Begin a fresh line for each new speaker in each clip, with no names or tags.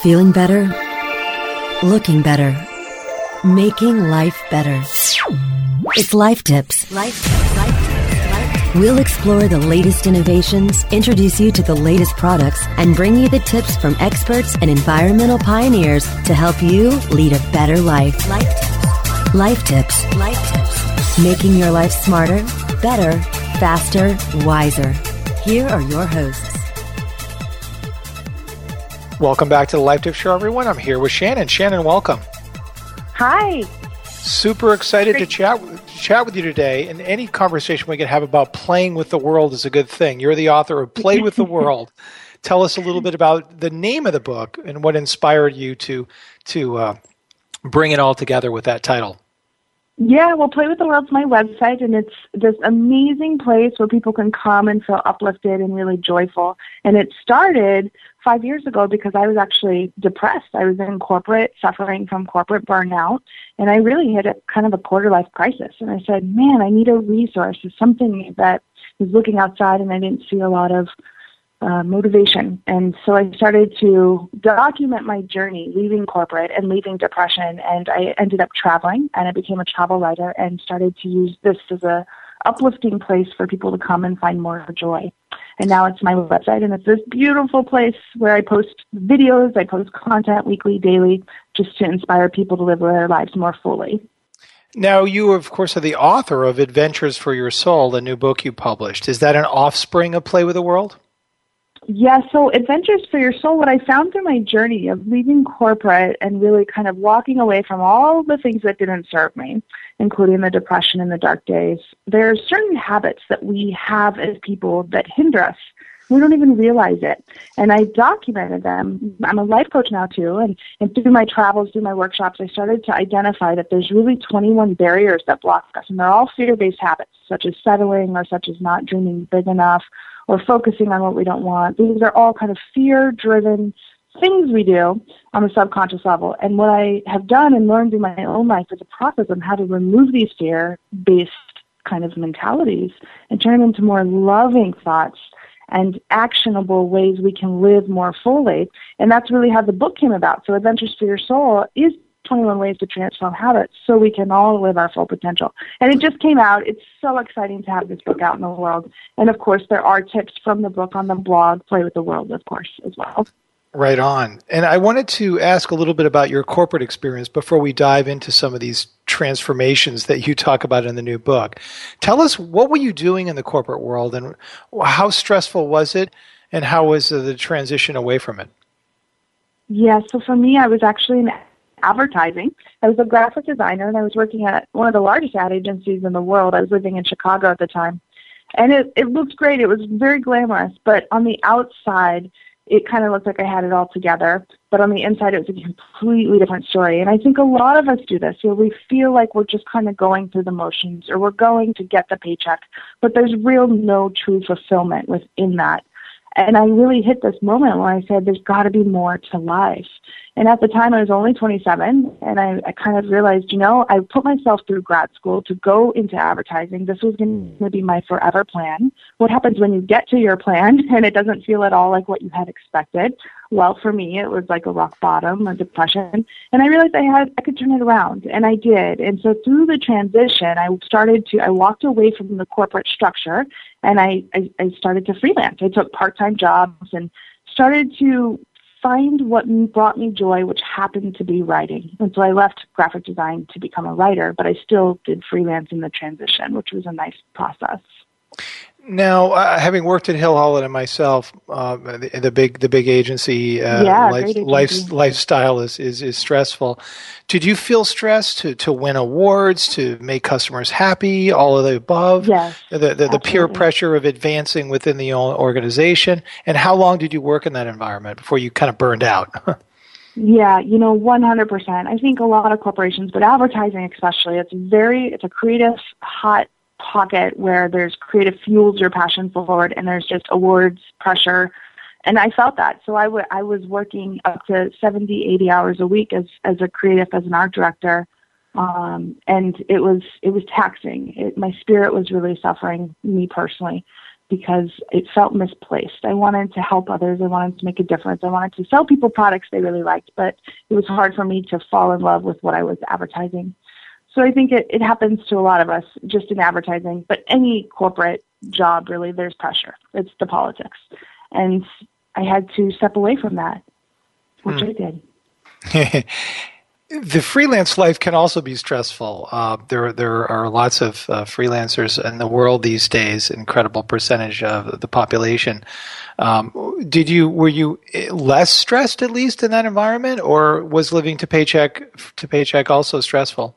Feeling better? Looking better? Making life better. It's Life Tips. We'll explore the latest innovations, introduce you to the latest products, and bring you the tips from experts and environmental pioneers to help you lead a better life. Life Tips. Making your life smarter, better, faster, wiser. Here are your hosts.
Welcome back to the Life Tips Show, everyone. I'm here with Shannon. Shannon, welcome.
Hi.
Super excited to chat with you today. And any conversation we can have about playing with the world is a good thing. You're the author of Play with the World. Tell us a little bit about the name of the book and what inspired you to bring it all together with that title.
Yeah, well, Play with the World's my website, and it's this amazing place where people can come and feel uplifted and really joyful. And it started 5 years ago because I was actually depressed. I was in corporate, suffering from corporate burnout, and I really hit a kind of a quarter-life crisis. And I said, man, I need a resource, something that was looking outside, and I didn't see a lot of motivation. And so I started to document my journey leaving corporate and leaving depression, and I ended up traveling, and I became a travel writer and started to use this as a uplifting place for people to come and find more joy. And now it's my website, and it's this beautiful place where I post videos, I post content weekly, daily, just to inspire people to live their lives more fully.
Now, you, of course, are the author of Adventures for Your Soul, the new book you published. Is that an offspring of Play with the World?
Yeah, so Adventures for Your Soul, what I found through my journey of leaving corporate and really kind of walking away from all the things that didn't serve me, including the depression and the dark days, there are certain habits that we have as people that hinder us. We don't even realize it. And I documented them. I'm a life coach now, too, and through my travels, through my workshops, I started to identify that there's really 21 barriers that block us, and they're all fear-based habits, such as settling or such as not dreaming big enough, or focusing on what we don't want. These are all kind of fear-driven things we do on the subconscious level. And what I have done and learned in my own life is a process on how to remove these fear-based kind of mentalities and turn them into more loving thoughts and actionable ways we can live more fully. And that's really how the book came about. So Adventures for Your Soul is 21 ways to transform habits so we can all live our full potential. And it just came out. It's so exciting to have this book out in the world. And, of course, there are tips from the book on the blog, Play with the World, of course, as well.
Right on. And I wanted to ask a little bit about your corporate experience before we dive into some of these transformations that you talk about in the new book. Tell us, what were you doing in the corporate world, and how stressful was it, and how was the transition away from it?
Yeah, so for me, I was actually in advertising. I was a graphic designer, and I was working at one of the largest ad agencies in the world. I was living in Chicago at the time. And it looked great. It was very glamorous. But on the outside, it kind of looked like I had it all together. But on the inside, it was a completely different story. And I think a lot of us do this. You know, we feel like we're just kind of going through the motions, or we're going to get the paycheck. But there's no true fulfillment within that. And I really hit this moment where I said, there's got to be more to life. And at the time, I was only 27, and I kind of realized, I put myself through grad school to go into advertising. This was going to be my forever plan. What happens when you get to your plan and it doesn't feel at all like what you had expected? Well, for me, it was like a rock bottom, a depression. And I realized I could turn it around, and I did. And so through the transition, I walked away from the corporate structure, and I started to freelance. I took part-time jobs and started to find what brought me joy, which happened to be writing. And so I left graphic design to become a writer, but I still did freelance in the transition, which was a nice process.
Now, having worked at Hill Holland myself, the big agency, lifestyle is stressful. Did you feel stressed to win awards, to make customers happy, all of the above?
Yes,
the peer pressure of advancing within the organization, and how long did you work in that environment before you kind of burned out?
Yeah, 100%. I think a lot of corporations, but advertising especially, it's a creative, hot pocket where there's creative fuels your passion forward, and there's just awards, pressure. And I felt that. So I was working up to 70, 80 hours a week as a creative, as an art director. And it was taxing. My spirit was really suffering, me personally, because it felt misplaced. I wanted to help others. I wanted to make a difference. I wanted to sell people products they really liked, but it was hard for me to fall in love with what I was advertising. So I think it happens to a lot of us just in advertising, but any corporate job, really, there's pressure. It's the politics. And I had to step away from that, which I did.
The freelance life can also be stressful. There are lots of freelancers in the world these days, incredible percentage of the population. Were you less stressed, at least, in that environment, or was living to paycheck also stressful?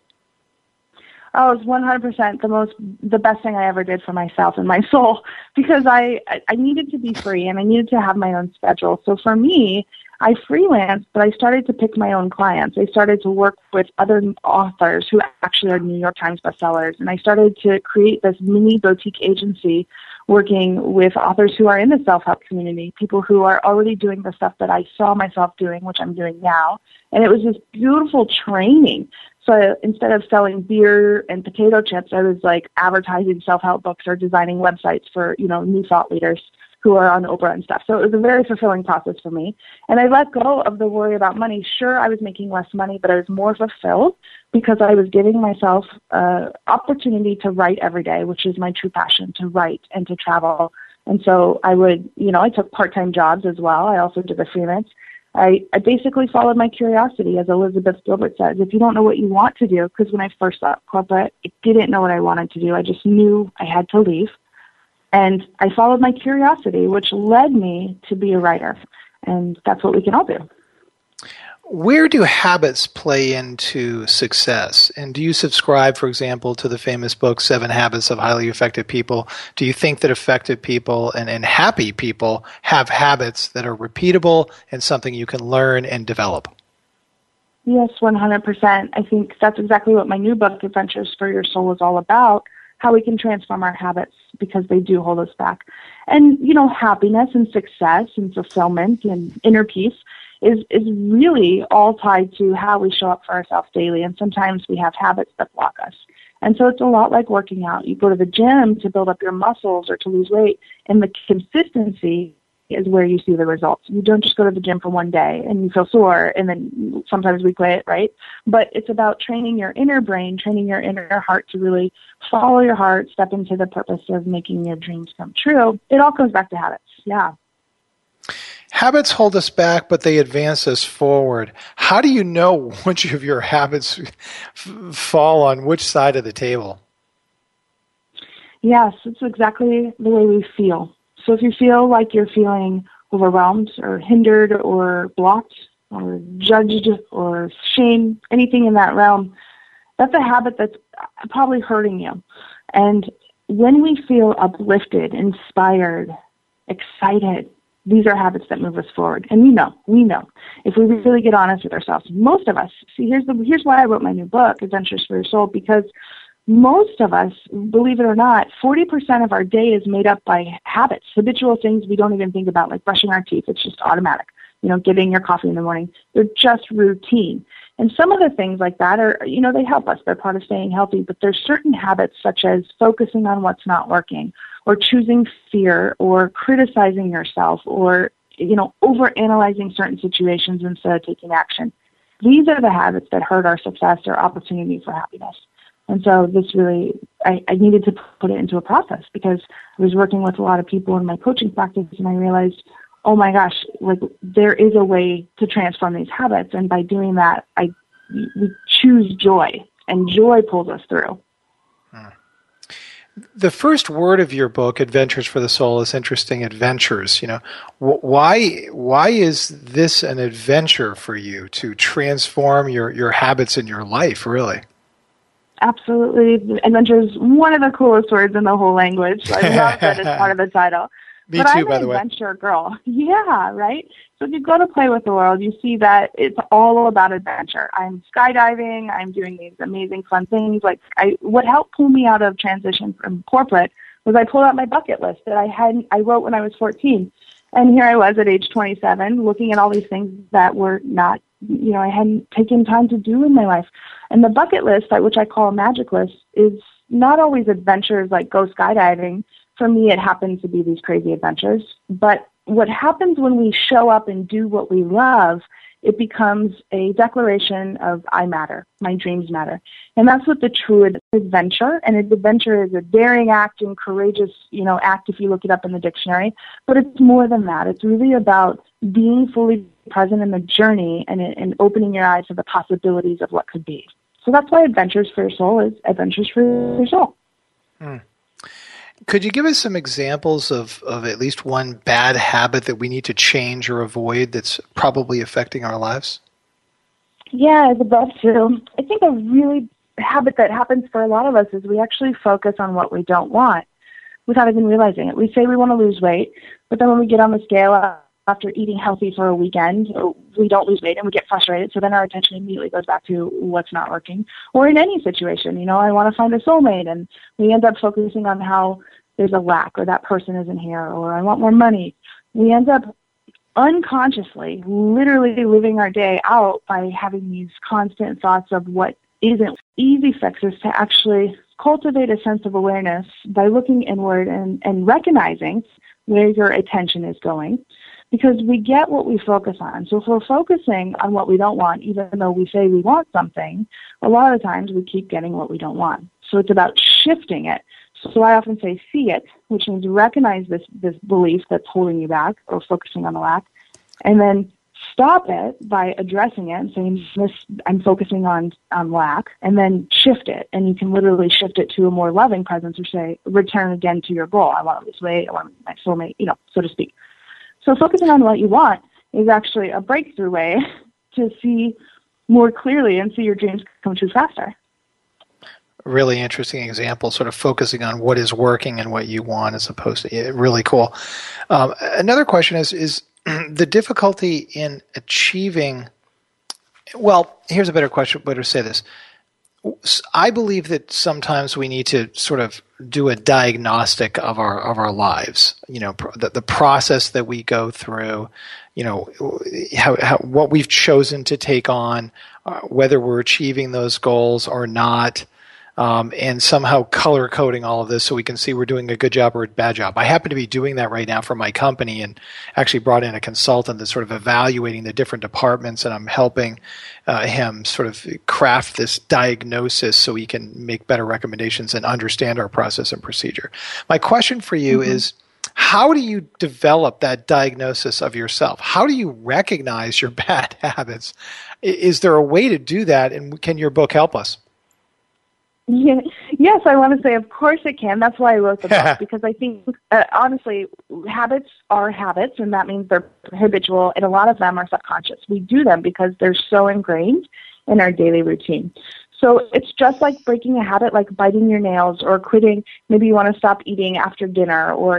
Oh, it was 100% the best thing I ever did for myself and my soul, because I needed to be free and I needed to have my own schedule. So for me, I freelanced, but I started to pick my own clients. I started to work with other authors who actually are New York Times bestsellers, and I started to create this mini boutique agency working with authors who are in the self-help community, people who are already doing the stuff that I saw myself doing, which I'm doing now. And it was this beautiful training. So instead of selling beer and potato chips, I was like advertising self-help books or designing websites for, new thought leaders who are on Oprah and stuff. So it was a very fulfilling process for me. And I let go of the worry about money. Sure, I was making less money, but I was more fulfilled because I was giving myself opportunity to write every day, which is my true passion, to write and to travel. And so I would, I took part-time jobs as well. I also did the freelance. I basically followed my curiosity, as Elizabeth Gilbert says. If you don't know what you want to do, because when I first left corporate, I didn't know what I wanted to do. I just knew I had to leave. And I followed my curiosity, which led me to be a writer. And that's what we can all do.
Where do habits play into success? And do you subscribe, for example, to the famous book, 7 Habits of Highly Effective People? Do you think that effective people and happy people have habits that are repeatable and something you can learn and develop?
Yes, 100%. I think that's exactly what my new book, Adventures for Your Soul, is all about, how we can transform our habits because they do hold us back. And, happiness and success and fulfillment and inner peace is really all tied to how we show up for ourselves daily. And sometimes we have habits that block us. And so it's a lot like working out. You go to the gym to build up your muscles or to lose weight, and the consistency is where you see the results. You don't just go to the gym for one day and you feel sore and then sometimes we quit, right? But it's about training your inner brain, training your inner heart to really follow your heart, step into the purpose of making your dreams come true. It all comes back to habits. Yeah.
Habits hold us back, but they advance us forward. How do you know which of your habits fall on which side of the table?
Yes, it's exactly the way we feel. So if you feel like you're feeling overwhelmed or hindered or blocked or judged or shame, anything in that realm, that's a habit that's probably hurting you. And when we feel uplifted, inspired, excited, these are habits that move us forward. And we know. If we really get honest with ourselves, most of us, see, here's why I wrote my new book, Adventures for Your Soul, because most of us, believe it or not, 40% of our day is made up by habits, habitual things we don't even think about, like brushing our teeth. It's just automatic. Getting your coffee in the morning. They're just routine. And some of the things like that are, they help us. They're part of staying healthy. But there's certain habits such as focusing on what's not working, or choosing fear, or criticizing yourself, or, overanalyzing certain situations instead of taking action. These are the habits that hurt our success or opportunity for happiness. And so this really, I needed to put it into a process because I was working with a lot of people in my coaching practice, and I realized, oh my gosh, there is a way to transform these habits. And by doing that, we choose joy, and joy pulls us through.
The first word of your book, Adventures for the Soul, is interesting. Adventures. Why is this an adventure for you to transform your habits in your life? Really?
Absolutely. Adventure is one of the coolest words in the whole language. So I love that it's part of the title.
Me too, by the way.
I'm an adventure girl. Yeah, right? So if you go to Play with the World, you see that it's all about adventure. I'm skydiving. I'm doing these amazing, fun things. What helped pull me out of transition from corporate was I pulled out my bucket list that I wrote when I was 14. And here I was at age 27 looking at all these things that were not, I hadn't taken time to do in my life. And the bucket list, which I call a magic list, is not always adventures like go skydiving, for me, it happens to be these crazy adventures. But what happens when we show up and do what we love, it becomes a declaration of I matter, my dreams matter. And that's what the true adventure, and an adventure is a daring act and courageous, act if you look it up in the dictionary. But it's more than that. It's really about being fully present in the journey and opening your eyes to the possibilities of what could be. So that's why Adventures for Your Soul is Adventures for Your Soul.
Could you give us some examples of at least one bad habit that we need to change or avoid that's probably affecting our lives?
Yeah, I'd love to. I think a really habit that happens for a lot of us is we actually focus on what we don't want without even realizing it. We say we want to lose weight, but then when we get on the scale after eating healthy for a weekend, we don't lose weight and we get frustrated. So then our attention immediately goes back to what's not working. Or in any situation, I want to find a soulmate, and we end up focusing on how there's a lack, or that person isn't here, or I want more money. We end up unconsciously, literally living our day out by having these constant thoughts of what isn't. Easy fix is to actually cultivate a sense of awareness by looking inward and recognizing where your attention is going. Because we get what we focus on. So if we're focusing on what we don't want, even though we say we want something, a lot of times we keep getting what we don't want. So it's about shifting it. So I often say see it, which means recognize this belief that's holding you back or focusing on the lack, and then stop it by addressing it and saying, I'm focusing on lack, and then shift it. And you can literally shift it to a more loving presence, or say, return again to your goal. I want to lose weight. I want my soulmate, so to speak. So focusing on what you want is actually a breakthrough way to see more clearly and see your dreams come true faster.
Really interesting example, sort of focusing on what is working and what you want as opposed to really cool. Another question is the difficulty in achieving, well, here's a better question, better to say this. I believe that sometimes we need to sort of do a diagnostic of our lives. The process that we go through. How what we've chosen to take on, whether we're achieving those goals or not, and somehow color coding all of this so we can see we're doing a good job or a bad job. I happen to be doing that right now for my company, and actually brought in a consultant that's sort of evaluating the different departments, and I'm helping him sort of craft this diagnosis so he can make better recommendations and understand our process and procedure. My question for you is, how do you develop that diagnosis of yourself? How do you recognize your bad habits? Is there a way to do that, and can your book help us?
Yeah. Yes, I want to say, of course it can. That's why I wrote the book, because I think, honestly, habits are habits, and that means they're habitual, and a lot of them are subconscious. We do them because they're so ingrained in our daily routine. So it's just like breaking a habit, like biting your nails or quitting. Maybe you want to stop eating after dinner, or,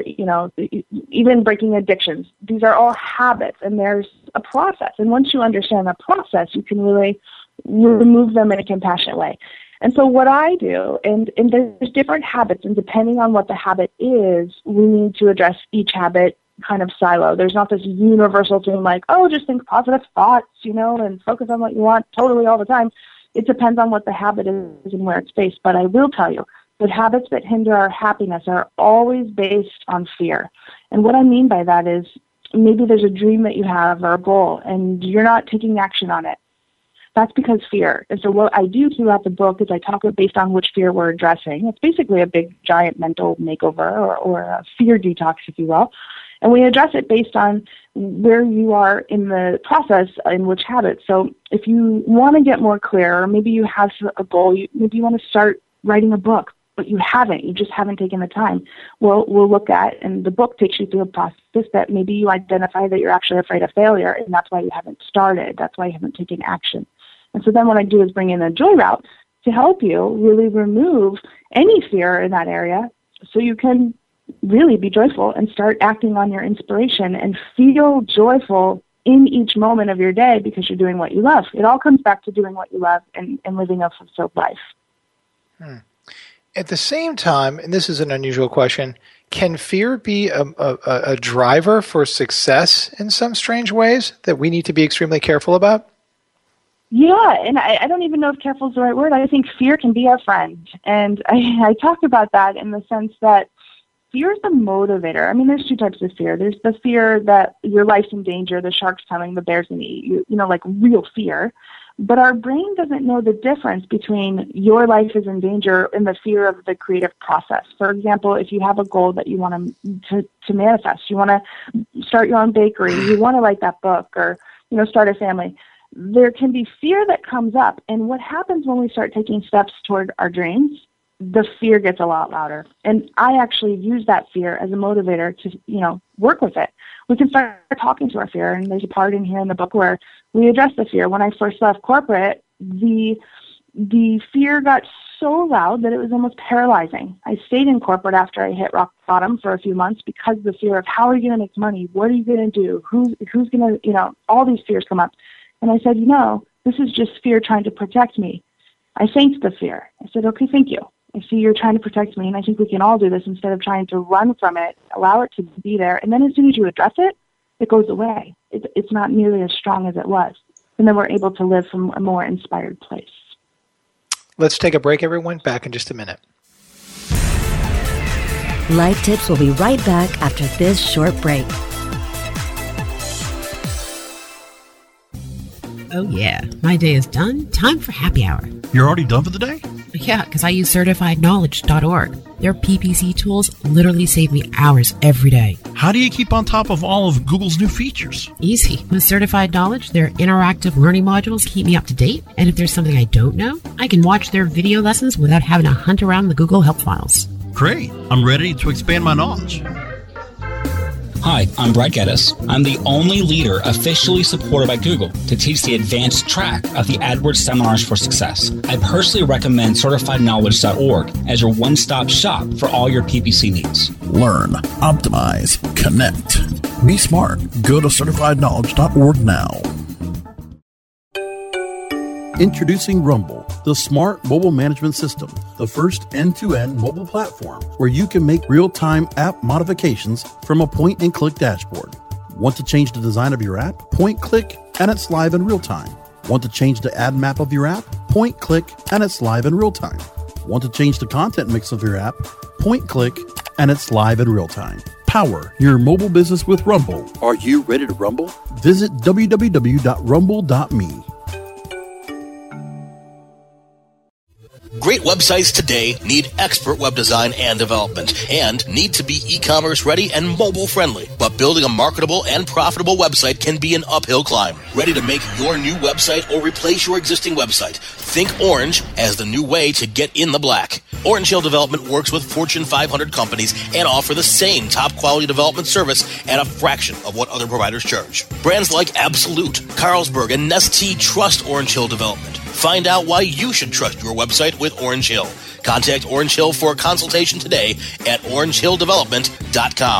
even breaking addictions. These are all habits, and there's a process. And once you understand the process, you can really remove them in a compassionate way. And so what I do, and there's different habits, and depending on what the habit is, we need to address each habit kind of silo. There's not this universal thing like, just think positive thoughts, and focus on what you want totally all the time. It depends on what the habit is and where it's based. But I will tell you that habits that hinder our happiness are always based on fear. And what I mean by that is maybe there's a dream that you have or a goal, and you're not taking action on it. That's because fear. And so what I do throughout the book is I talk based on which fear we're addressing. It's basically a big, giant mental makeover or a fear detox, if you will. And we address it based on where you are in the process in which habit. So if you want to get more clear, or maybe you have a goal, maybe you want to start writing a book, but you haven't. You just haven't taken the time. We'll look at, and the book takes you through a process that maybe you identify that you're actually afraid of failure, and that's why you haven't started. That's why you haven't taken action. And so then what I do is bring in a joy route to help you really remove any fear in that area so you can really be joyful and start acting on your inspiration and feel joyful in each moment of your day because you're doing what you love. It all comes back to doing what you love and living a fulfilled life.
At the same time, and this is an unusual question, can fear be a driver for success in some strange ways that we need to be extremely careful about?
Yeah, and I don't even know if careful is the right word. I think fear can be our friend. And I talk about that in the sense that fear is the motivator. I mean, there's two types of fear. There's the fear that your life's in danger, the shark's coming, the bear's going to eat you, like real fear. But our brain doesn't know the difference between your life is in danger and the fear of the creative process. For example, if you have a goal that you want to manifest, you want to start your own bakery, you want to write that book or, start a family, there can be fear that comes up. And what happens when we start taking steps toward our dreams, the fear gets a lot louder. And I actually use that fear as a motivator to, work with it. We can start talking to our fear. And there's a part in here in the book where we address the fear. When I first left corporate, the fear got so loud that it was almost paralyzing. I stayed in corporate after I hit rock bottom for a few months because of the fear of how are you going to make money? What are you going to do? Who's going to, all these fears come up. And I said, this is just fear trying to protect me. I thanked the fear. I said, okay, thank you. I see you're trying to protect me, and I think we can all do this instead of trying to run from it, allow it to be there. And then as soon as you address it, it goes away. It's not nearly as strong as it was. And then we're able to live from a more inspired place.
Let's take a break, everyone. Back in just a minute.
Life Tips will be right back after this short break.
Oh yeah, my day is done. Time for happy hour.
You're already done for the day?
Yeah, because I use CertifiedKnowledge.org. Their PPC tools literally save me hours every day.
How do you keep on top of all of Google's new features?
Easy. With Certified Knowledge, their interactive learning modules keep me up to date. And if there's something I don't know, I can watch their video lessons without having to hunt around the Google Help files.
Great. I'm ready to expand my knowledge.
Hi, I'm Brad Geddes. I'm the only leader officially supported by Google to teach the advanced track of the AdWords Seminars for Success. I personally recommend CertifiedKnowledge.org as your one-stop shop for all your PPC needs.
Learn, optimize, connect. Be smart. Go to CertifiedKnowledge.org now. Introducing Rumble, the smart mobile management system, the first end-to-end mobile platform where you can make real-time app modifications from a point-and-click dashboard. Want to change the design of your app? Point-click, and it's live in real time. Want to change the ad map of your app? Point-click, and it's live in real time. Want to change the content mix of your app? Point-click, and it's live in real time. Power your mobile business with Rumble. Are you ready to rumble? Visit www.rumble.me.
Great websites today need expert web design and development and need to be e-commerce ready and mobile friendly. But building a marketable and profitable website can be an uphill climb. Ready to make your new website or replace your existing website? Think Orange as the new way to get in the black. Orange Hill Development works with Fortune 500 companies and offer the same top quality development service at a fraction of what other providers charge. Brands like Absolute, Carlsberg, and Nestea trust Orange Hill Development. Find out why you should trust your website with Orange Hill. Contact Orange Hill for a consultation today at orangehilldevelopment.com.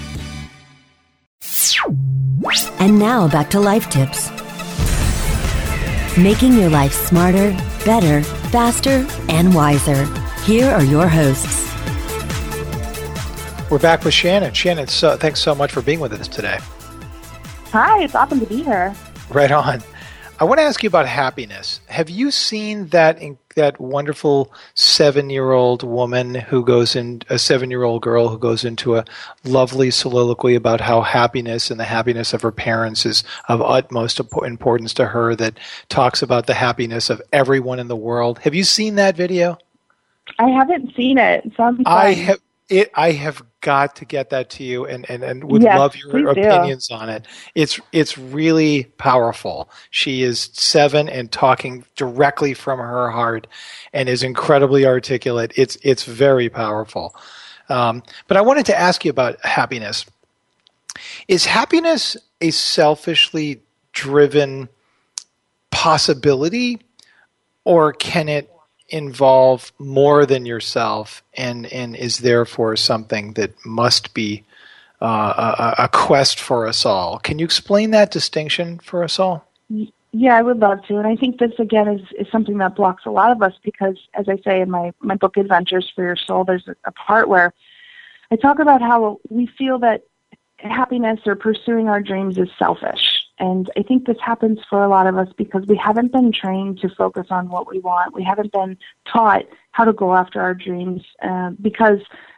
And now back to Life Tips. Making your life smarter, better, faster, and wiser. Here are your hosts.
We're back with Shannon. Shannon, thanks so much for being with us today.
Hi, it's awesome to be here.
Right on. I want to ask you about happiness. Have you seen that wonderful 7-year-old woman who goes in, a 7-year-old girl who goes into a lovely soliloquy about how happiness and the happiness of her parents is of utmost importance to her, that talks about the happiness of everyone in the world? Have you seen that video?
I haven't seen it.
I have got to get that to you and would love your opinions on it. It's really powerful. She is 7 and talking directly from her heart and is incredibly articulate. It's very powerful. But I wanted to ask you about happiness. Is happiness a selfishly driven possibility, or can it involve more than yourself and is therefore something that must be a quest for us all? Can you explain that distinction for us all?
Yeah, I would love to. And I think this, again, is something that blocks a lot of us because, as I say in my book, Adventures for Your Soul, there's a part where I talk about how we feel that happiness or pursuing our dreams is selfish. And I think this happens for a lot of us because we haven't been trained to focus on what we want. We haven't been taught how to go after our dreams because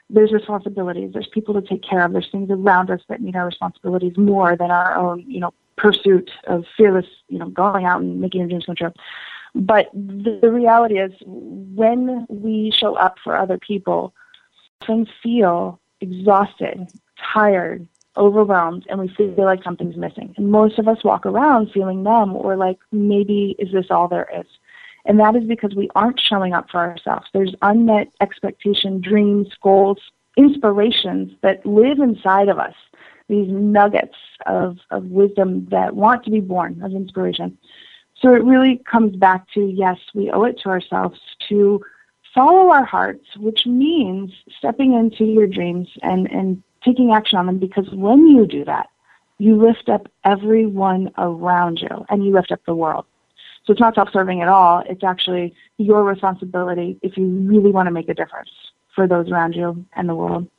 there's responsibilities, there's people to take care of, there's things around us that need our responsibilities more than our own, pursuit of fearless, going out and making your dreams come true. But the reality is, when we show up for other people, things feel exhausted, tired, overwhelmed, and we feel like something's missing. And most of us walk around feeling numb or like, maybe is this all there is? And that is because we aren't showing up for ourselves. There's unmet expectation, dreams, goals, inspirations that live inside of us, these nuggets of wisdom that want to be born of inspiration. So it really comes back to, yes, we owe it to ourselves to follow our hearts, which means stepping into your dreams and taking action on them, because when you do that, you lift up everyone around you and you lift up the world. So it's not self-serving at all. It's actually your responsibility if you really want to make a difference for those around you and the world.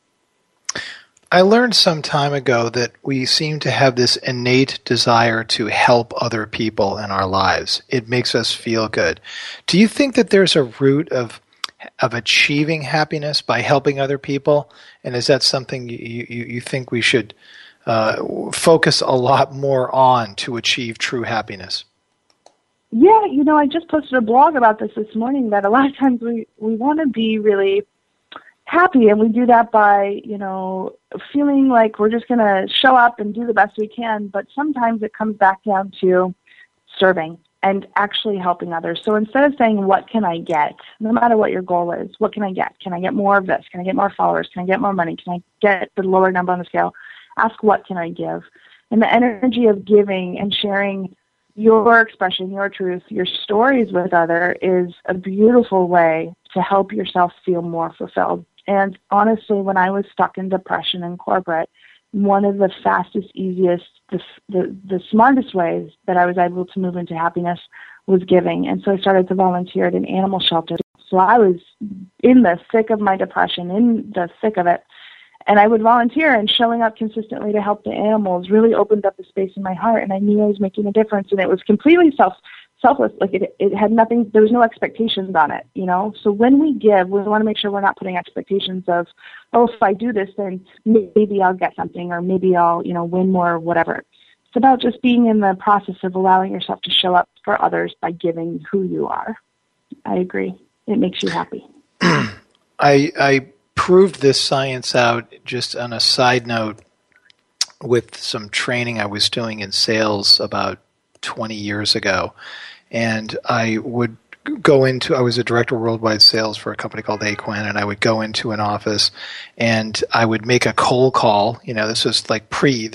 I learned some time ago that we seem to have this innate desire to help other people in our lives. It makes us feel good. Do you think that there's a root of achieving happiness by helping other people? And is that something you think we should focus a lot more on to achieve true happiness?
Yeah, I just posted a blog about this morning, that a lot of times we want to be really happy, and we do that by, feeling like we're just going to show up and do the best we can, but sometimes it comes back down to serving and actually helping others. So instead of saying, what can I get, no matter what your goal is, what can I get? Can I get more of this? Can I get more followers? Can I get more money? Can I get the lower number on the scale? Ask, what can I give? And the energy of giving and sharing your expression, your truth, your stories with others is a beautiful way to help yourself feel more fulfilled. And honestly, when I was stuck in depression in corporate, one of the fastest, easiest, the smartest ways that I was able to move into happiness was giving. And so I started to volunteer at an animal shelter. So I was in the thick of my depression, in the thick of it. And I would volunteer, and showing up consistently to help the animals really opened up a space in my heart, and I knew I was making a difference. And it was completely selfless. Like it had nothing, there was no expectations on it, So when we give, we want to make sure we're not putting expectations of, if I do this, then maybe I'll get something, or maybe I'll, win more, or whatever. It's about just being in the process of allowing yourself to show up for others by giving who you are. I agree. It makes you happy.
I proved this science out, just on a side note, with some training I was doing in sales about 20 years ago. And I would I was a director of worldwide sales for a company called Aquin, and I would go into an office and I would make a cold call. This was like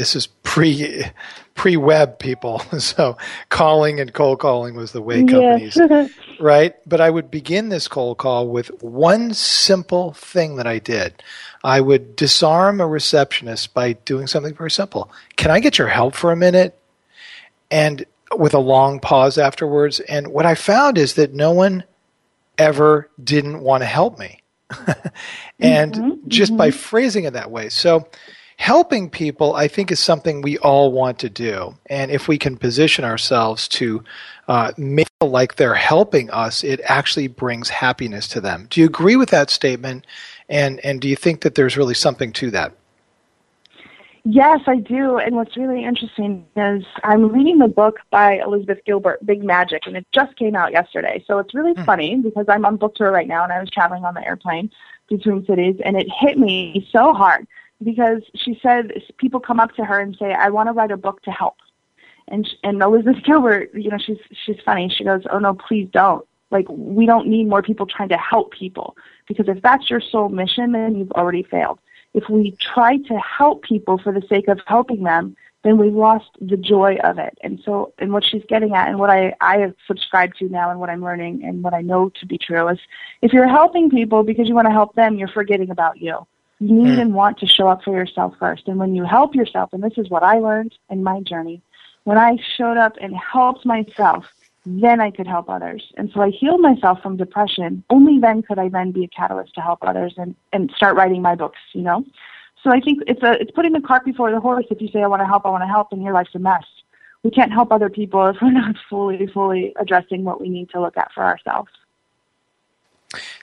pre-web, people. So calling and cold calling was the way companies,
yes.
Right? But I would begin this cold call with one simple thing that I did. I would disarm a receptionist by doing something very simple. Can I get your help for a minute? And with a long pause afterwards. And what I found is that no one ever didn't want to help me. And just by phrasing it that way. So helping people, I think, is something we all want to do. And if we can position ourselves to make it like they're helping us, it actually brings happiness to them. Do you agree with that statement? And do you think that there's really something to that?
Yes, I do. And what's really interesting is I'm reading the book by Elizabeth Gilbert, Big Magic, and it just came out yesterday. So it's really funny because I'm on book tour right now, and I was traveling on the airplane between cities, and it hit me so hard because she said people come up to her and say, I want to write a book to help. And Elizabeth Gilbert, she's funny. She goes, oh, no, please don't. Like, we don't need more people trying to help people, because if that's your sole mission, then you've already failed. If we try to help people for the sake of helping them, then we've lost the joy of it. And what she's getting at, and what I have subscribed to now, and what I'm learning, and what I know to be true, is if you're helping people because you want to help them, you're forgetting about you. You need and want to show up for yourself first. And when you help yourself, and this is what I learned in my journey, when I showed up and helped myself, then I could help others. And so I healed myself from depression. Only then could I then be a catalyst to help others and start writing my books, So I think it's putting the cart before the horse if you say, I want to help, and your life's a mess. We can't help other people if we're not fully addressing what we need to look at for ourselves.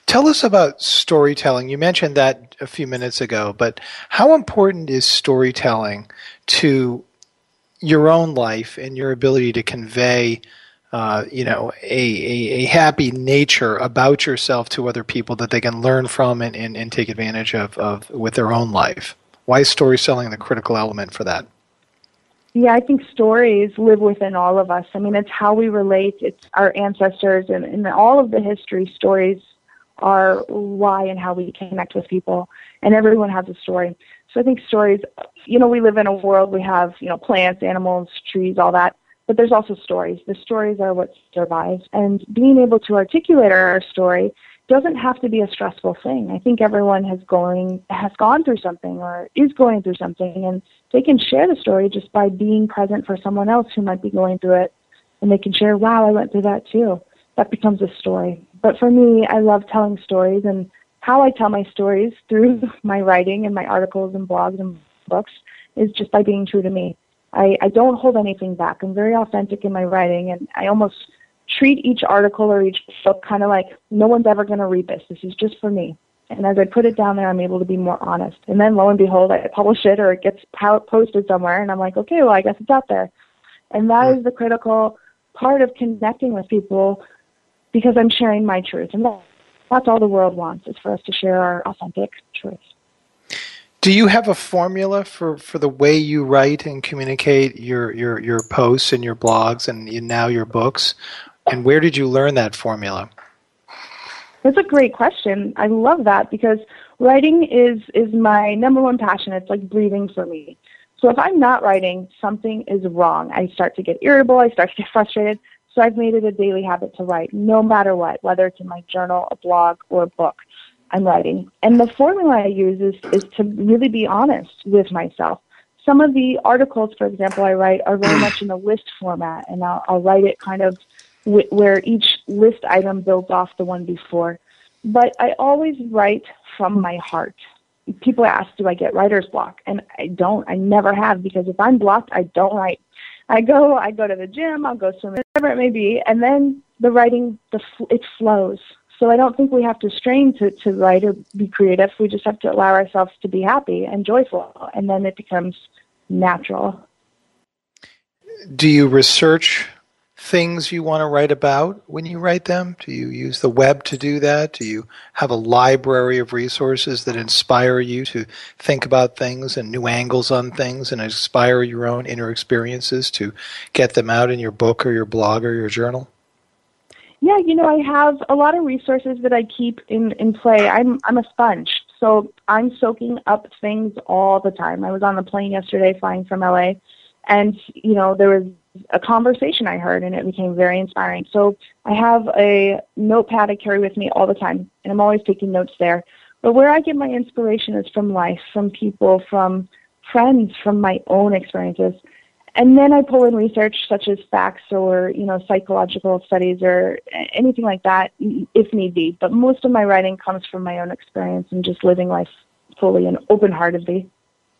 Tell us about storytelling. You mentioned that a few minutes ago, but how important is storytelling to your own life and your ability to convey, a happy nature about yourself to other people that they can learn from and take advantage of with their own life? Why is storytelling the critical element for that?
Yeah, I think stories live within all of us. I mean, it's how we relate. It's our ancestors and all of the history. Stories are why and how we connect with people, and everyone has a story. So I think stories, we live in a world, we have, plants, animals, trees, all that, but there's also stories. The stories are what survives, and being able to articulate our story doesn't have to be a stressful thing. I think everyone has gone through something or is going through something, and they can share the story just by being present for someone else who might be going through it, and they can share, wow, I went through that too. That becomes a story. But for me, I love telling stories, and how I tell my stories through my writing and my articles and blogs and books is just by being true to me. I don't hold anything back. I'm very authentic in my writing, and I almost treat each article or each book kind of like no one's ever going to read this. This is just for me. And as I put it down there, I'm able to be more honest. And then lo and behold, I publish it or it gets posted somewhere, and I'm like, okay, well, I guess it's out there. And that is the critical part of connecting with people, because I'm sharing my truth. And that's all the world wants, is for us to share our authentic truth.
Do you have a formula for the way you write and communicate your posts and your blogs and now your books? And where did you learn that formula?
That's a great question. I love that, because writing is my number one passion. It's like breathing for me. So if I'm not writing, something is wrong. I start to get irritable. I start to get frustrated. So I've made it a daily habit to write, no matter what, whether it's in my journal, a blog, or a book. I'm writing. And the formula I use is to really be honest with myself. Some of the articles, for example, I write are very much in a list format, and I'll write it kind of where each list item builds off the one before. But I always write from my heart. People ask, do I get writer's block? And I don't. I never have, because if I'm blocked, I don't write. I go to the gym, I'll go swimming, whatever it may be, and then the writing, it flows. So I don't think we have to strain to write or be creative. We just have to allow ourselves to be happy and joyful, and then it becomes natural.
Do you research things you want to write about when you write them? Do you use the web to do that? Do you have a library of resources that inspire you to think about things and new angles on things and inspire your own inner experiences to get them out in your book or your blog or your journal?
Yeah, I have a lot of resources that I keep in play. I'm a sponge, so I'm soaking up things all the time. I was on the plane yesterday flying from LA, and, there was a conversation I heard, and it became very inspiring. So I have a notepad I carry with me all the time, and I'm always taking notes there. But where I get my inspiration is from life, from people, from friends, from my own experiences. And then I pull in research such as facts or, psychological studies or anything like that, if need be. But most of my writing comes from my own experience and just living life fully and open-heartedly.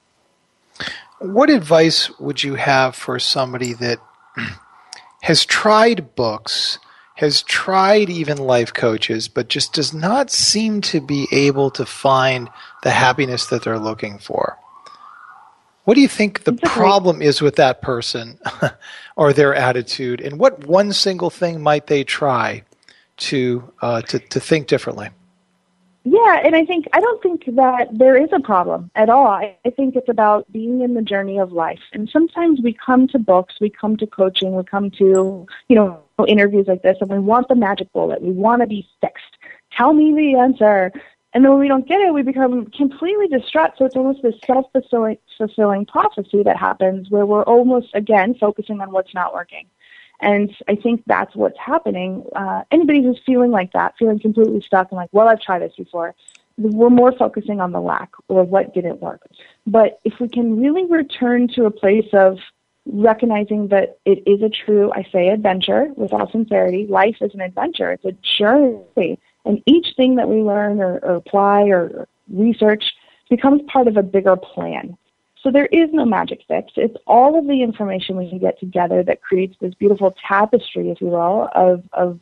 What advice would you have for somebody that has tried books, has tried even life coaches, but just does not seem to be able to find the happiness that they're looking for? What do you think the problem is with that person or their attitude, and what one single thing might they try to think differently?
Yeah, and I don't think that there is a problem at all. I think it's about being in the journey of life. And sometimes we come to books, we come to coaching, we come to, interviews like this, and we want the magic bullet. We want to be fixed. Tell me the answer. And then when we don't get it, we become completely distraught. So it's almost this self-fulfilling prophecy that happens where we're almost, again, focusing on what's not working. And I think that's what's happening. Anybody who's feeling like that, feeling completely stuck and like, well, I've tried this before, we're more focusing on the lack or what didn't work. But if we can really return to a place of recognizing that it is a true, I say, adventure with all sincerity, life is an adventure. It's a journey. And each thing that we learn or apply or research becomes part of a bigger plan. So there is no magic fix. It's all of the information we can get together that creates this beautiful tapestry, if you will, of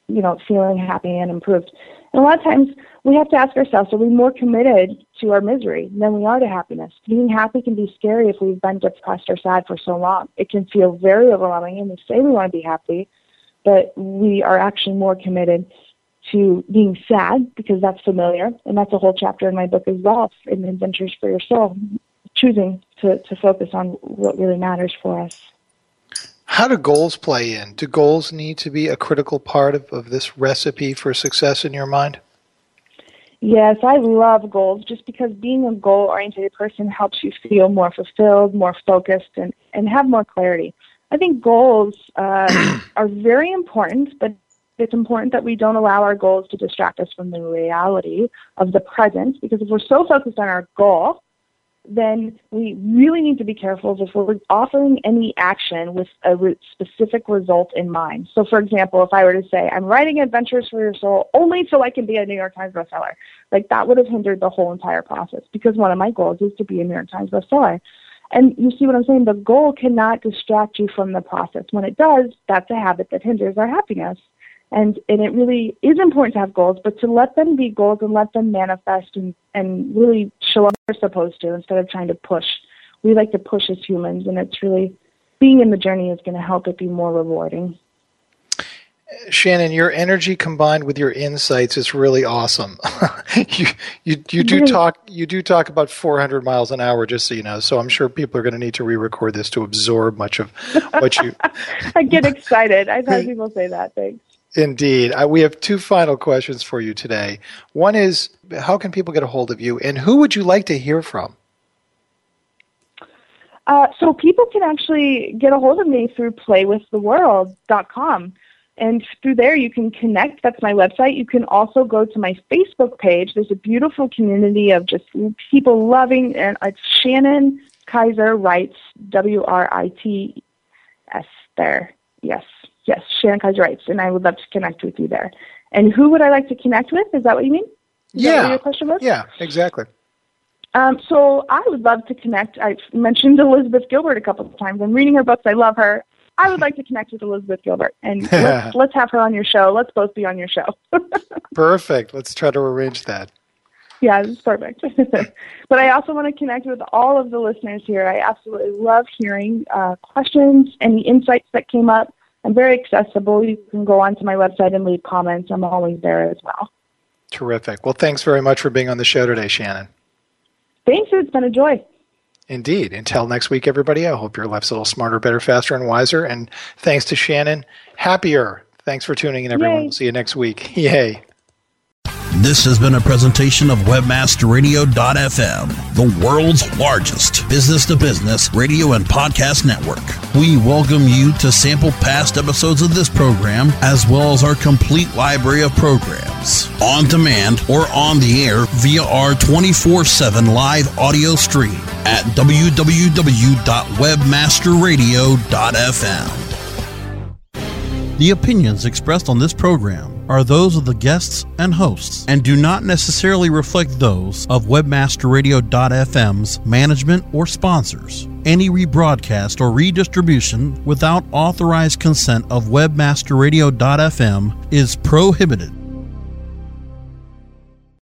feeling happy and improved. And a lot of times we have to ask ourselves, are we more committed to our misery than we are to happiness? Being happy can be scary if we've been depressed or sad for so long. It can feel very overwhelming, and we say we want to be happy, but we are actually more committed to being sad because that's familiar. And that's a whole chapter in my book as well, in Adventures for Your Soul, choosing to focus on what really matters for us.
How do goals play in? Do goals need to be a critical part of this recipe for success in your mind?
Yes, I love goals just because being a goal-oriented person helps you feel more fulfilled, more focused, and have more clarity. I think goals are very important, but it's important that we don't allow our goals to distract us from the reality of the present, because if we're so focused on our goal, then we really need to be careful if we're offering any action with a specific result in mind. So, for example, if I were to say, I'm writing Adventures for Your Soul only so I can be a New York Times bestseller, that would have hindered the whole entire process, because one of my goals is to be a New York Times bestseller. And you see what I'm saying? The goal cannot distract you from the process. When it does, that's a habit that hinders our happiness. And it really is important to have goals, but to let them be goals and let them manifest and really show up they're supposed to instead of trying to push. We like to push as humans, and it's really, being in the journey is going to help it be more rewarding.
Shannon, your energy combined with your insights is really awesome. you do talk about 400 miles an hour, just so you know. So I'm sure people are going to need to re-record this to absorb much of what you.
I get excited. I've had people say that. Thanks.
Indeed. We have two final questions for you today. One is, how can people get a hold of you, and who would you like to hear from?
So people can actually get a hold of me through playwiththeworld.com. And through there, you can connect. That's my website. You can also go to my Facebook page. There's a beautiful community of just people loving, and it's Shannon Kaiser Writes, WRITS there. Yes, Shannon Kaiser Writes, and I would love to connect with you there. And who would I like to connect with? Is that what you mean? Is that what your question was?
Yeah, exactly.
So I would love to connect. I've mentioned Elizabeth Gilbert a couple of times. I'm reading her books. I love her. I would like to connect with Elizabeth Gilbert, and let's have her on your show. Let's both be on your show.
Perfect. Let's try to arrange that.
Yeah, it's perfect. But I also want to connect with all of the listeners here. I absolutely love hearing questions, any insights that came up. I'm very accessible. You can go onto my website and leave comments. I'm always there as well.
Terrific. Well, thanks very much for being on the show today, Shannon.
Thanks. It's been a joy.
Indeed. Until next week, everybody, I hope your life's a little smarter, better, faster, and wiser. And thanks to Shannon, happier. Thanks for tuning in, everyone.
Yay.
We'll see you next week. Yay.
This has been a presentation of WebmasterRadio.fm, the world's largest business-to-business radio and podcast network. We welcome you to sample past episodes of this program, as well as our complete library of programs, on demand or on the air via our 24/7 live audio stream at www.webmasterradio.fm. The opinions expressed on this program are those of the guests and hosts and do not necessarily reflect those of WebmasterRadio.fm's management or sponsors. Any rebroadcast or redistribution without authorized consent of WebmasterRadio.fm is prohibited.